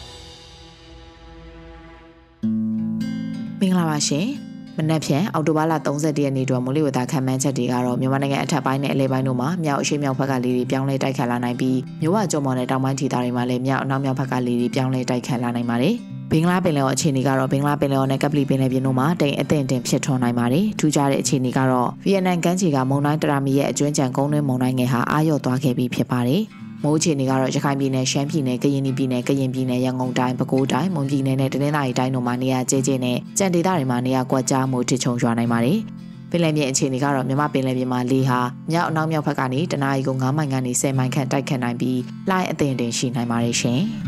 မင်္ဂလာပါရှင်။မနက်ဖြန်အောက်တိုဘာလ31ရက်နေ့တွင်မိုးလေဝသခန့်မှန်းချက်တွေကတော့မြန်မာနိုင်ငံအထက်ပိုင်းနဲ့အလယ်ပိုင်းတို့မှာမြောက်အရှေ့မြောက်ဘက်ကလေတွေပြောင်းလဲတိုက်ခတ်လာနိုင်ပြီးမြို့ဝကျုံမော်နဲ့တောင်ပိုင်းဒေသတွေမှာလည်းမြောက်အနောက်မြောက်ဘက်ကလေတွေပြောင်းလဲတိုက်ခတ်လာနိုင်ပါတယ်။ဘင်္ဂလားပင်လယ်အော်အခြေအနေကတော့ဘင်္ဂလားပင်လယ်အော်နဲ့ကပလီပင်လယ်ပြင်တို့မှာတိမ်အထင်တင်ဖြစ်ထွန်းနိုင်ပါတယ်။ထူးခြားတဲ့အခြေအနေကတော့ဗီယက်နမ်ကမ်းခြေကမုန်တိုင်းတရာမီရဲ့အကျွမ်းကြံကုန်းတွင်းမုန်တိုင်းငယ်ဟာအာရော့သွားခဲ့ပြီးဖြစ်ပါတယ်။မိုးအခြေအနေကတော့ရခိုင်ပြည်နယ်ရှမ်းပြည်နယ်ကရင်ပြည်နယ်ရန်ကုန်တိုင်းပဲခူးတိုင်းမွန်ပြည်နယ်နဲ့တနင်္သာရီတိုင်းတို့မှာနေရာကျဲကျဲနဲ့ကြံဒေသတွေမှာနေရာကွက်ကြားမိုးထစ်ချုံရွာနိုင်ပါတယ်။ပင်လယ်ပြင်အခြေအနေကတော့မြန်မာပင်လယ်ပြင်မှာလေဟာမြောက်အနောက်မြောက်ဘက်ကနေတနအီကို9မိုင်ကနေ10မိုင်ခန့်တိုက်ခတ်နိုင်ပြီးလှိုင်းအသင့်တင်ရှိနိုင်ပါတယ်ရှင်။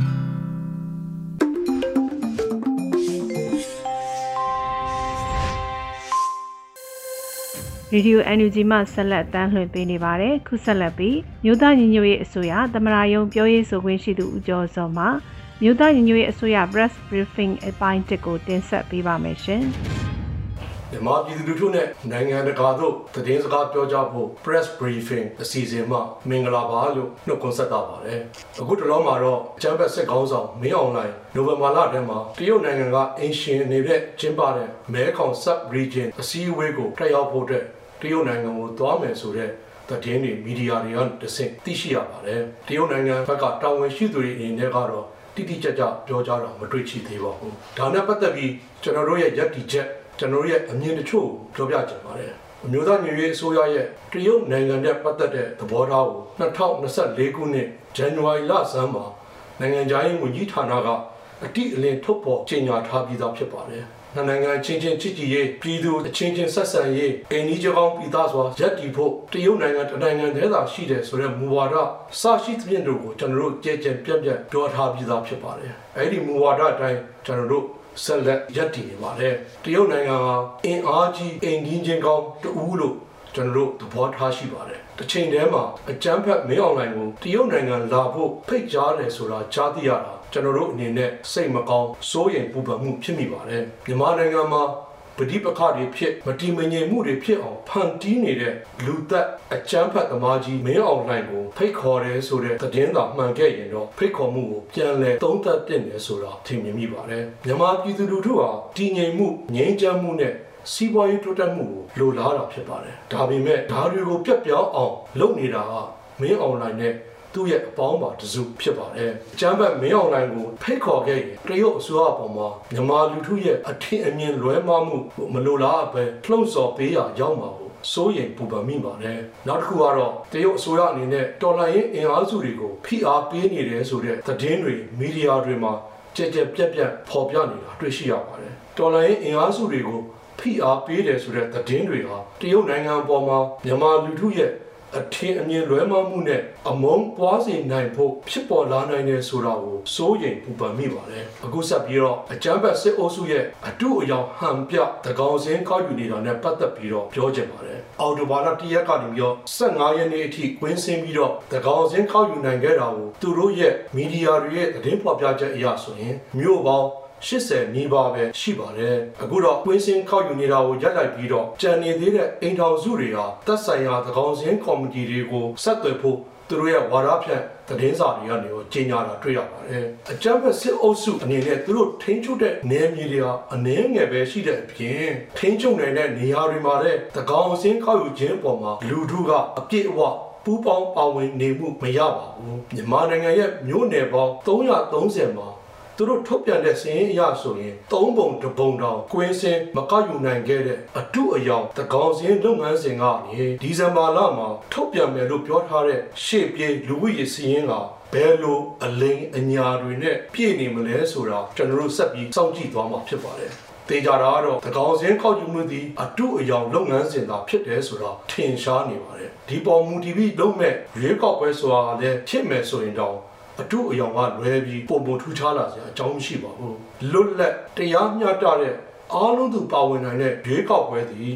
Radio NUG မှဆက်လက်တန်းလှည့်ပေးနေပါတယ်ခုဆက်လက်ပြီးမြို့သားညီညွတ်ရေးအစိုးရသမရာယုံပြောရေးဆိုခွင့်ရှိသူဦးကျော်စောမှမြို့သားညီညွတ်ရေးအစိုးရ press briefing အပိုင်း1ကိုတင်ဆက်ပေးပါမယ်ရှင်မြန်မာပြည်သူလူထုနဲ့နိုင်ငံတကာတို့သတင်းစကားပြောကြဖို့ press briefing အစီအစဉ်မှာမင်္ဂလာပါလို့နှုတ်ခွန်းဆက်တာပါတယ်အခုတလောမှာတော့ကျမ်းပတ်စစ်ကောင်းဆောင်မင်းအောင်လှိုင်နိုဝင်ဘာလထဲမှာတရုတ်နိုင်ငံကအင်ရှင်နေတဲ့ကျင်းပတဲ့မဲခေါင် sub region အစည်းအဝေးကိုတက်ရောက်ဖို့အတွက်တရုတ်နိုင်ငံကိုသွားမယ်ဆိုတဲ့သတင်းတွေမီဒီယာတွေကတဆင့်သိရှိရပါတယ်တရုတ်နိုင်ငံဘက်ကတာဝန်ရှိသူတွေအနေနဲ့ကတော့တိတိကျကျပြောကြတာမတွေ့ချသေးပါဘူးဒါနဲ့ပတ်သက်ပြီးကျွန်တော်တို့ရဲ့ယက်တီချက်ကျွန်တော်ရဲ့အမြင်တချို့ပြောပြချင်ပါတယ်အမျိုးသားညီညွတ်ရေးအစိုးရရဲ့တရုတ်နိုင်ငံနဲ့ပတ်သက်တဲ့သဘောထားကို2024ခုနှစ်ဇန်နဝါရီလဆန်းမှာနိုင်ငံခြားရေးဝန်ကြီးဌာနကအတိအလင်းထုတ်ပေါ်ကြေညာထားပြီးသားဖြစ်ပါတယ်နိုင်ငံချင်းချင်းချစ်ကြည်ရေးပြည်သူအချင်းချင်းဆက်ဆံရေးအိမ်ကြီးကြောင်းပြည်သားစွာရပ်တည်ဖို့တရုတ်နိုင်ငံတနိုင်ငံတည်းသာရှိတယ်ဆိုတဲ့မူဝါဒစရှိသဖြင့်တို့ကိုကျွန်တော်တို့ကြဲကြဲပြန့်ပြန့်ပြောထားပြီးသားဖြစ်ပါတယ်အဲ့ဒီမူဝါဒအတိုင်းကျွန်တော်တို့ဆက်လက်ရပ်တည်နေပါတယ်တရုတ်နိုင်ငံဟာအင်အားကြီးအိမ်ကြီးချင်းကောင်းတူလို့ကျွန်တော်တို့သဘောထားရှိပါတယ်တစ်ချိန်တည်းမှာအကြမ်းဖက်မင်းအောင်လှိုင်ကိုတရုတ်နိုင်ငံလာဖို့ဖိတ်ကြားတယ်ဆိုတာကြားသိရတာကျွန်တော်တို့အနေနဲ့စိတ်မကောင်းစိုးရိမ်ပူပန်မှုဖြစ်မိပါတယ်မြန်မာနိုင်ငံမှာပဋိပက္ခတွေဖြစ်မတည်မငြိမ်မှုတွေဖြစ်အောင်ဖန်တီးနေတဲ့လူသက်အကြမ်းဖက်သမားကြီးမင်းအောင်လှိုင်ကိုဖိတ်ခေါ်တယ်ဆိုတဲ့သတင်းသာမှန်ခဲ့ရင်တော့ဖိတ်ခေါ်မှုကိုပြန်လည်သုံးသပ်တင်တယ်ဆိုတာထင်မြင်မိပါတယ်မြန်မာပြည်သူလူထုဟာတည်ငြိမ်မှုငြိမ်းချမ်းမှုနဲ့စီးပွားရေးတိုးတက်မှုကိုလိုလားတာဖြစ်ပါတယ်ဒါပေမဲ့ဓာတ်တွေကိုပြတ်ပြောင်းအောင်လုပ်နေတာကမင်းအောင်လှိုင်နဲ့သူ့ရဲ့အပေါင်းပါတစုဖြစ်ပါတယ်။ကျမ်းပတ်မင်းအောင်လှိုင်ကိုဖိတ်ခေါ်ခဲ့ရင်တရုတ်အစိုးရပေါ်မှာမြန်မာလူထုရဲ့အထင်အမြင်လွဲမှားမှုမလိုလားပဲလှုံ့ဆော်ပေးရရောက်မှာကိုစိုးရိမ်ပူပန်မိပါတယ်။နောက်တစ်ခုကတော့တရုတ်အစိုးရအနေနဲ့တော်လှန်ရေးအင်အားစုတွေကိုဖိအားပေးနေတယ်ဆိုတဲ့သတင်းတွေမီဒီယာတွေမှာကြက်ပြက်ဖော်ပြနေတာတွေ့ရှိရပါတယ်။တော်လှန်ရေးအင်အားစုတွေကိုဖိအားပေးတယ်ဆိုတဲ့သတင်းတွေဟာတရုတ်နိုင်ငံပေါ်မှာမြန်မာလူထုရဲ့အထင်အမြင်လွဲမှားမှုနဲ့အမုန်းပွားစေနိုင်ဖို့ဖြစ်ပေါ်လာနိုင်တယ်ဆိုတာကိုစိုးရိမ်ပူပန်မိပါတယ်အခုဆက်ပြီးတော့အကြမ်းဖက်စစ်အုပ်စုရဲ့အတုအယောင်ဟန်ပြတကောင်စင်းကောက်ယူနေတာနဲ့ပတ်သက်ပြီးတော့ပြောချင်ပါတယ်အော်တိုဘာလ1ရက်ကနေပြီးတော့15ရက်နေ့အထိကွင်းဆင်းပြီးတော့တကောင်စင်းကောက်ယူနိုင်ခဲ့တာကိုသူတို့ရဲ့မီဒီယာတွေရဲ့သတင်းဖော်ပြချက်အရဆိုရင်မြို့ပေါင်း80နီးပါးပဲရှိပါတယ်အခုတော့ကွင်းစင်းခောက်ယူနေတာကိုရပ်လိုက်ပြီးတော့ကြံနေသေးတဲ့အိမ်ထောင်စုတွေဟာသက်ဆိုင်ရာသကောင်စင်းကော်မတီတွေကိုဆက်သွယ်ဖို့သူတို့ရဲ့ဝါဒဖြန့်သတင်းစာတွေကနေတော့ကြေညာတာတွေ့ရပါတယ်အကြမ်းဖက်စစ်အုပ်စုအနေနဲ့သူတို့ထိန်းချုပ်တဲ့နယ်မြေတွေဟာအနည်းငယ်ပဲရှိတဲ့အပြင်ထိန်းချုပ်နိုင်တဲ့နေရာတွေမှာလည်းသကောင်စင်းခောက်ယူခြင်းအပေါ်မှာလူထုကအပြည့်အဝပူးပေါင်းပါဝင်နေမှုမရပါဘူးမြန်မာနိုင်ငံရဲ့မြို့နယ်ပေါင်း330မှာသူတို့ထုတ်ပြန်တဲ့စာရင်းအရဆိုရင်3ပုံ1ပုံတောင်ကွင်းစင်းမကောက်ယူနိုင်ခဲ့တဲ့အတုအယောင်တကောင်စင်းလုပ်ငန်းစဉ်ကနေဒီဇင်ဘာလမှာထုတ်ပြန်မယ်လို့ပြောထားတဲ့ရှေ့ပြေးလူဝိရစီရင်ကဘယ်လိုအလိမ်အညာတွေနဲ့ပြည့်နေမလဲဆိုတာကျွန်တော်တို့ဆက်ပြီးစောင့်ကြည့်သွားမှာဖြစ်ပါတယ်တေချာတာကတော့တကောင်စင်းခောက်ယူမှုသည်အတုအယောင်လုပ်ငန်းစဉ်သာဖြစ်တယ်ဆိုတာထင်ရှားနေပါတယ်ဒီပေါ်မူတည်ပြီးလုပ်မဲ့ရွေးကောက်ပွဲဆိုတာလည်းဖြစ်မယ်ဆိုရင်တော့အတုအယောင်ကလွဲပြီးပုံထူးခြားလာစရာအကြောင်းမရှိပါဘူးလွတ်လပ်တရားမျှတတဲ့အားလုံးသူပါဝင်နိုင်တဲ့ရွေးကောက်ပွဲသည်တ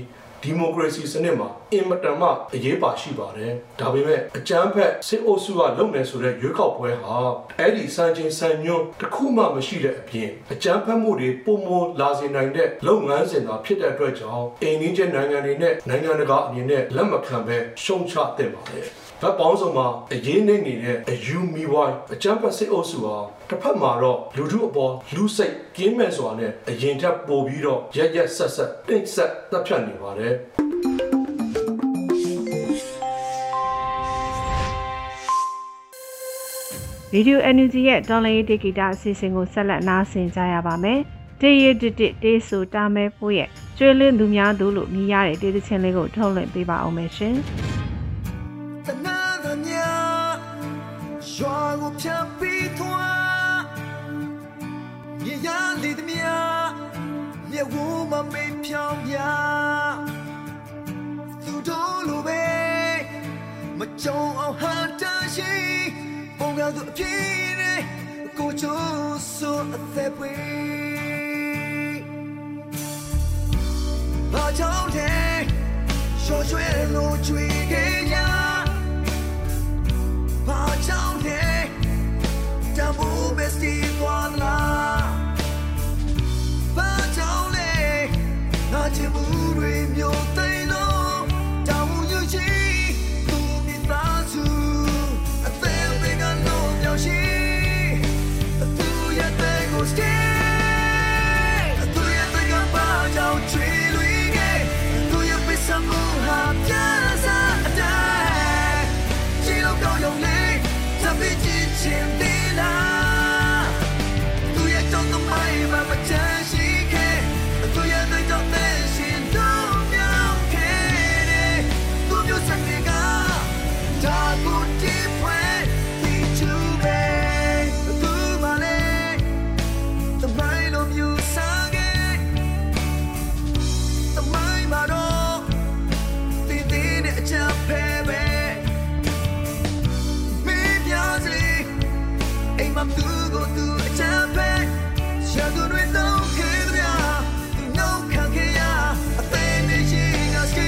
ဒီမိုကရေစီစနစ်မှာအင်မတန်မှအရေးပါရှိပါတယ်ဒါပေမဲ့အကြမ်းဖက်စစ်အုပ်စုကလုပ်နေဆိုတဲ့ရွေးကောက်ပွဲဟာအဲ့ဒီစံချိန်စံညွှန်းတစ်ခုမှမရှိတဲ့အပြင်အကြမ်းဖက်မှုတွေပုံမလာစေနိုင်တဲ့လုပ်ငန်းစဉ်သာဖြစ်တဲ့အတွက်ကြောင့်အိမ်နီးချင်းနိုင်ငံတွေနဲ့နိုင်ငံတကာအနေနဲ့လက်မခံပဲရှုံချသင့်ပါတယ်ဗတ်ပေါင်းစုံမှာအရေးနေနေတဲ့အယူမီဝိုင်းအကြမ်းဖက်စစ်အုပ်စုဟာတစ်ဖက်မှာတော့လူထုအပေါ်လူစိတ်ကင်းမဲ့စွာနဲ့အရင်ထက်ပိုပြီးတော့ရက်ဆက်ဆက်တိတ်ဆက်တပ်ဖြတ်နေပါတယ်ရေဒီယို NUG ရဲ့တော်လိုင်းရေးဂီတအစီအစဉ်ကိုဆက်လက်နားဆင်ကြရပါမယ်။တေးရတစ်တေးဆိုတာမဲဖိုးရဲ့ကျွေးလင်းသူများတို့လို့မြည်ရတဲ့တေးသချင်းလေးကိုထုတ်လွှင့်ပေးပါအောင်မယ်ရှင်။ရွာကိုဖြတ်ပြီးသွားရရလေးသည်များမြဝမမေးဖြောင်းပြသူတို့လိုပဲမကြုံအောင်ဟန်တရှိပုံကသူအပြည့်နဲ့ကိုချိုးဆိုအသက်ပွေဘာကြောင့်လဲရွှေရွှေလိုချွေခဲ့ရဘာကြောင့်လဲတဘူမစတီသွားလားဘာကြောင့်လဲငါချစ်မှုတွေမျိုးသိမ်းလို့တောင်းယူချီသူမိသားစုအသေးသေးကတော့ပြောင်းရှိသူရဲ့တဲ့ကို stay သူရဲ့တဲ့ကဘာကြောင့်ချွေလွေးခဲ့သူရဲ့ပစ္စမှုဟာပြစားအတိုင်းချီလို့ကောင်းရုံနဲ့前地啦，都也找到买妈妈真心开，都也对着内心都秒开的，都有三个个，大不地会地主呗，都马嘞，都买了有三个，都买马多，弟弟的家陪呗。Tu go tu chape shadow no no kenya tu no kanya atene jinga ski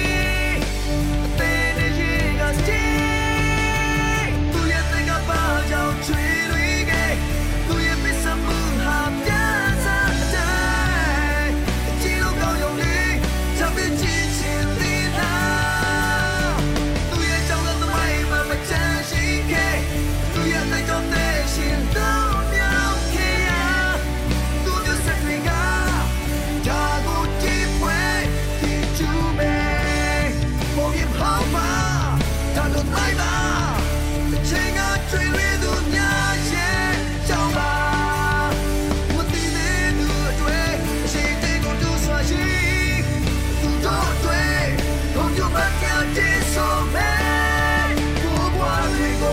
atene jinga ski tu ye tenga pa jao chui lui ge tu ye pisa mu ha pya sa dai ji lo gao yong li cha bi ji chin li la tu ye chao la tu mai ma ma chan shi ke tu ye tai chao te心都了解呀，都有三个个，大不地会地主呗，我也好吧，他都来吧，这个最烈的年限找吧，我的那个对，谁得过都算是，都多对，我就把家接受呗，不管对过。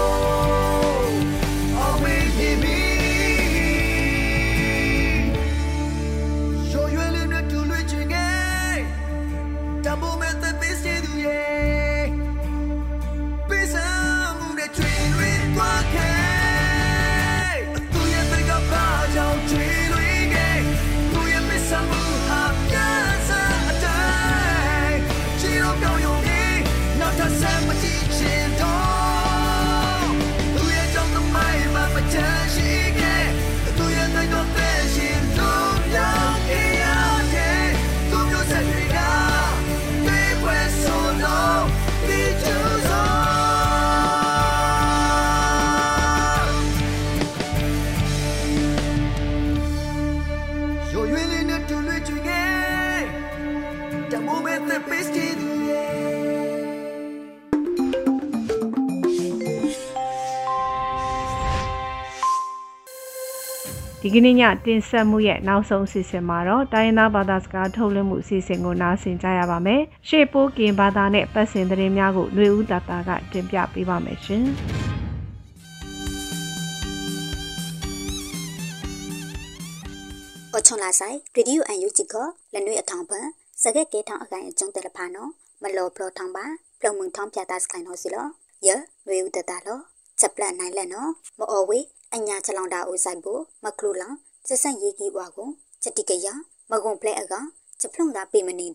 ဒီကနေ့ညတင်ဆက်မှုရဲ့နောက်ဆုံးအစီအစဉ်မှာတော့တိုင်းရင်းသားဘာသာစကားထုတ်လွှင့်မှုအစီအစဉ်ကိုနားဆင်ကြရပါမယ်။ရှေ့ပိုးကင်ဘာသာနဲ့ပတ်စင်သတင်းများကိုຫນွေဦးတာတာကတင်ပြပေးပါမယ်ရှင်။အချုံလာဆိုင်ရေဒီယိုအန်ယူဂျီကလနွေအထောင်ပန်စကက်ကဲထောင်အကိုင်အကျုံးတယ်လဖာနော်မလောပလောထောင်ပါပလုံမုံထောင်ပြတာစကိုင်နော်စီလောယຫນွေဦးတာတာလောချက်ပလက်နိုင်လက်နော်မအော်ဝေးအညာချလောင်တာအိုဆိုင်ဖို့မကလူလောင်စဆန့်ရေးကြီးပွားကိုချက်တိကရမကုံဖလဲအကချက်ဖလုံတာပေမနေသူမ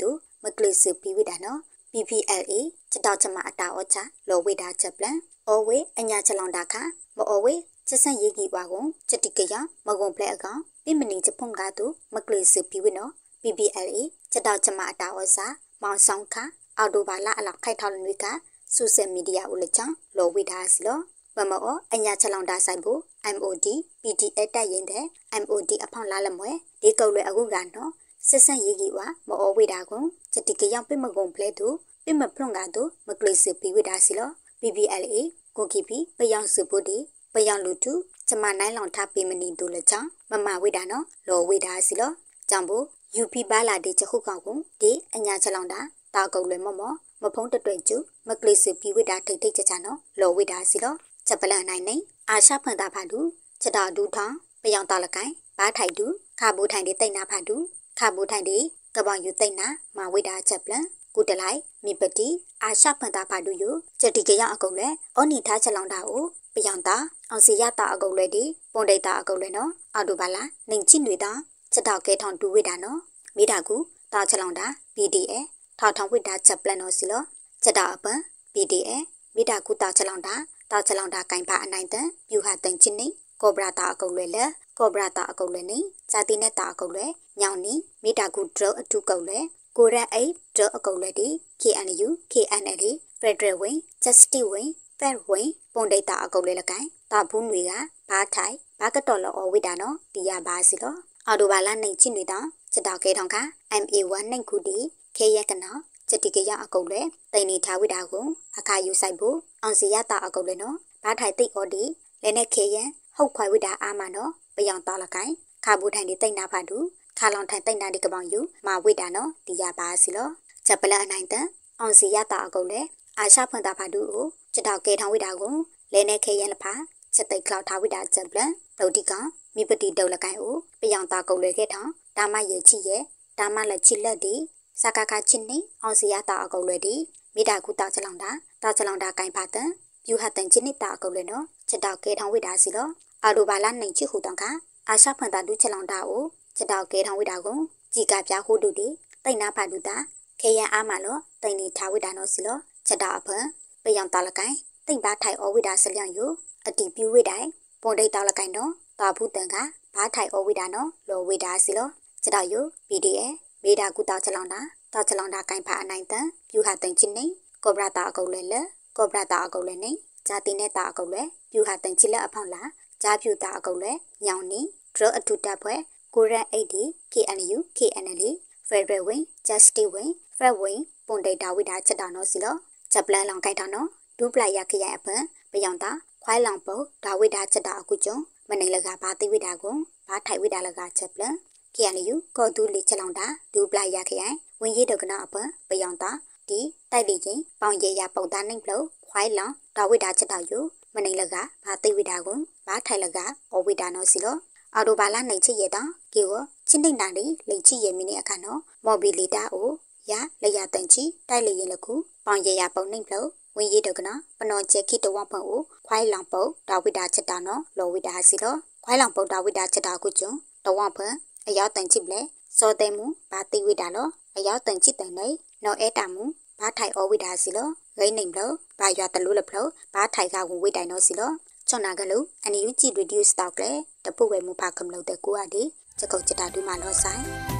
ကလေးစုပြီးဝိတာနော် PPLA ချက်တော့ချမအတာဩချလောဝိတာချက်ပလန်အော်ဝေအညာချလောင်တာခမအော်ဝေချက်ဆန်ရေးကြီးပါကုန်ချက်တိကရမကုံပလက်အကောင်ပြမနီချက်ဖုန်ကားသူမကလေးစုပြီးဝိနော် PPLA ချက်တော့ချမအတာဩစာမောင်ဆောင်ခအော်တိုဘာလာအလောက်ခိုက်ထောက်လွင်ကဆိုရှယ်မီဒီယာဦးလက်ချောင်းလောဝိတာစီလောမမောအညာချလောင်တာဆိုင်ဖို့ MOD PDA တက်ရင်တဲ့ MOD အဖောင်းလာလမွဲဒီကုတ်လွယ်အခုကနော်ဆက်ဆန်ရေးကြီးဝါမအော်ဝိတာကုန်ချက်တိကရပြမကုံပလက်သူပြမဖုန်ကားသူမကလေးစုပြီးဝိတာစီလော PPLA ကိုကီပီပယောင်စုပုဒီပယောင်လူထုကျမနိုင်လောင်ထားပေမနီတူလက်ချောင်းမမဝိတာနော်လောဝိတာစီလောကြောင့်ဘူး UP ဘာလာဒီချခုကောင်ကိုဒီအညာချလောင်တာတာကုတ်လွယ်မမောမဖုံးတွဲကျူမကလေးစုပြီးဝိတာထိတ်ထိတ်ချချနော်လောဝိတာစီလောချက်ပလန်နိုင်နေအာရှဖန်တာဖတ်သူချက်တာဒူထောင်းပယောင်တာလကိုင်ဘာထိုက်သူခါဘူးထိုင်ဒီတိတ်နာဖတ်သူခါဘူးထိုင်ဒီကပောင်ယူတိတ်နာမဝိတာချက်ပလန်ကုတလိုက်မိပတိအာရှဖန်တာဖတ်သူယချက်တီကရအကုတ်လဲအော်နီထားချက်လောင်တာကိုပယောင်တာအောင်စီရတာအကုတ်လဲဒီပွန်ဒိတ်တာအကုတ်လဲနော်အော်တိုဘာလာနေချင်းတွေတာချက်တော့ကဲထောင်တူဝိတာနော်မိတာကူတာချက်လောင်တာ PDA ထောက်ထောင်ဝိတာချက်ပလန်နော်စီလောချက်တာအပန် PDA မိတာကူတာချက်လောင်တာတာချက်လောင်တာကင်ပါအနိုင်တန်ပြူဟာတန်ချင်းနေကောဘရာတာအကုတ်လဲလဲကောဘရာတာအကုတ်လဲနေဇာတိနဲ့တာအကုတ်လဲညောင်နီမိတာကူဒရအထုကုတ်လဲကိုရက်အိဒရအကုတ်လဲဒီ KNU KNL Federal Wing Justice Wing Fair Wing ပွန်ဒိတ်တာအကုတ်လဲလကိုင်တာဘူးငွေကဘာထိုင်ဘာကတော်လောဝိတာနော်တီးရပါစီလောအော်တိုဘာလာနေချင်းတွေတောင်ချက်တော့ကဲထောင်က MA1 နိုင်ခုတီခေရကနော်ချက်တိကရအကုတ်လဲတိန်နေထားဝိတာကိုအခါယူဆိုင်ဖို့အောင်စီရတာအကုတ်လဲနော်ဘာထိုင်တိတ်အော်ဒီလဲနဲ့ခေရဟုတ်ခွိုင်ဝိတာအာမနော်ပယောင်တာလကိုင်ခါဘူးထိုင်ဒီတိတ်နာဖတ်သူခါလောင်ထိုင်တိတ်နာဒီကပောင်ယူမာဝိတာနော်တီးရပါစီလောချက်ပလအနိုင်တန်အောင်စီရတာအကုတ်လဲအာရှဖွန်တာဖတ်သူကိုချက်တော့ကဲထောင်ဝိတာကိုလဲနဲ့ခေရလဖာချက်တိတ်ကလောက်ထားဝိတာချက်ပလဒုတ်တိကမိပတိဒုတ်လကိုင်ကိုပယောင်တာကုတ်လဲခဲ့ထောင်ဒါမရဲ့ချီရဲ့ဒါမလက်ချီလက်ဒီစကားကချင်းနေအောင်စီရတာအကုတ်လဲဒီမိတာကူတာချလောင်တာကင်ပါတန်ပြူဟတ်တန်ချင်းနေတာအကုတ်လဲနော်ချက်တော့ကဲထောင်ဝိတာစီလောအာလိုဘာလာနိုင်ချီဟူတောင်ကအာရှဖွန်တာဒူချလောင်တာကိုချက်တော့ကဲထောင်ဝိတာကိုကြည်ကပြဟိုတူဒီတိတ်နာဖတ်တူတာခေရအားမလောတိတ်နေထားဝိတာနော်စီလောချက်တော့အဖန်ပယောင်တာလကိုင်တိတ်ဘာထိုင်အောဝိတာဆလျံယူအတီပြူဝိတိုင်ပွန်ဒိတ်တာလကိုင်နော်တာဘူးတန်ကဘာထိုင်အောဝိတာနော်လောဝိတာစီလောချက်တော့ယူ PDA မေတာကူတာချလောင်တာကင်ဖာအနိုင်တန်ပြူဟာတန်ချင်းနေကောဘရာတာအကုတ်လဲလဲကောဘရာတာအကုတ်လဲနေဂျာတင်နေတာအကုတ်လဲပြူဟာတန်ချင်းလက်အဖောင်းလာဂျာပြူတာအကုတ်လဲညောင်နီဒရအထူတပ်ဖွဲ့ကိုရန်80 KNU KNL Federal Wing Justice Wing Fair Wing ပွန်ဒိတ်တာဝိတာချက်တာနော်စီလောချက်ပလန်လောင်ကိုက်တာနော်ဒူပလာရခရိုင်အဖန်ပယောင်တာခွိုင်းလောင်ပုတ်ဒါဝိတာချက်တာအခုကျုံမနေလကဘာတိဝိတာကိုဘာထိုင်ဝိတာလကချက်ပလန်KNU ကောတူလီချက်လောင်တာဒူပလာရခရိုင်ဝင်ရည်ဒကနာအပပယောင်တာဒီတိုက်လီချင်းပေါင်ရရပုံသားနိုင်ဖလို့ခွိုင်းလောင်ဒါဝိတာချက်တာယူမနေလကဘာတိဝိတာကိုဘာထိုင်လကအောဝိတာနော်စီလောအော်တိုဘာလာနိုင်ချစ်ရတာကေဝချင်းတိတ်နာလေးလိန်ချစ်ရမီနေအခါနော်မော်ဘီလီတာအိုရလက်ရတန်ချီတိုက်လီရင်လခုပေါင်ရရပုံနိုင်ဖလို့ဝင်ရည်ဒကနာပနော်ချက်ခိတဝဖန်အိုခွိုင်းလောင်ပုတ်ဒါဝိတာချက်တာနော်လောဝိတာစီလောခွိုင်းလောင်ပုတ်ဒါဝိတာချက်တာကိုကျုံတဝဖန်အရောက်တန်ချစ်လဲစောတဲမှုဘာတိဝိတာလောအရောက်တန်ချစ်တန်နေနော်အဲတာမှုဘာထိုင်အောဝိတာစီလောဂိနေမလို့ဘာရွာတလူလဖလို့ဘာထိုင်ကဝင်ဝိတိုင်နော်စီလောချွန်နာကလူအန်ယူဂျီရီဒျူးစတောက်လေတပုတ်ဝဲမှုဖာကမလို့တဲ့ကိုအဒီချက်ကုတ်ချက်တာဒူးမလောဆိုင်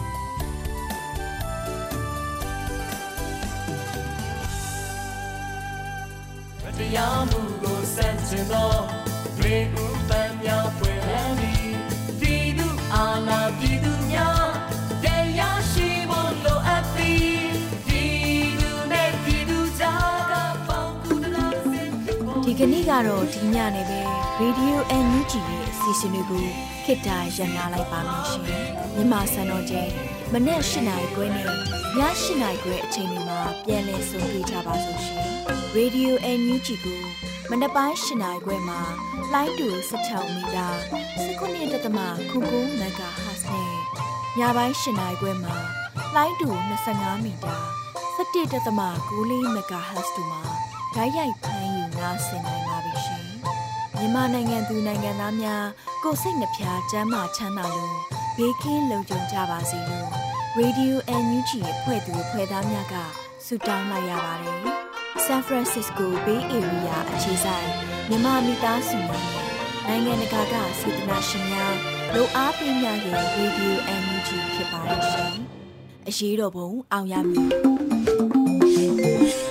တရားမှုကိုစန့်ကျင်သောရေဦးပန်းများပွင့်လန်းသည်ပြည်သူအာဏာပြည်သူများတရားရှိဖို့လိုအပ်သည်ပြည်သူနဲ့ပြည်သူကြားကပေါင်းကူတလားစင်ဒီကနေ့ကတော့ဒီညနေပဲ Radio NUG ရဲ့အစီအစဉ်လေးကိုခေတ္တရန်နာလိုက်ပါမယ်ရှင်မြန်မာစံတော်ချိန်မနေ့၈နာရီခွဲနဲ့ည၈နာရီခွဲအချိန်တွေမှာပြန်လည်ဆုံတွေ့ကြပါစို့ရှင်Radio NUG ကိုမနက်ပိုင်း၈နာရီခွဲမှာလိုင်းတူ16မီတာ19.9 MHz နဲ့ညပိုင်း၈နာရီခွဲမှာလိုင်းတူ25မီတာ17.9 MHz တို့မှာဓာတ်ရိုက်ဖမ်းယူနားဆင်နိုင်ပါပြီရှင်မြန်မာနိုင်ငံသူနိုင်ငံသားများကိုယ်စိတ်နှဖျားကျန်းမာချမ်းသာလို့ဘေးကင်းလုံခြုံကြပါစေလို့ Radio NUG ဖွဲ့သူဖွဲ့သားများကဆုတောင်းလိုက်ရပါတယ်။ San Francisco Bay Area အခြေစိုက်မြန်မာမိသားစုများနိုင်ငံတကာကစေတနာရှင်များလို့အားပေးများရဲ့ Radio NUG ဖြစ်ပါတယ်ရှင်။အရေးတော်ပုံအောင်ရမည်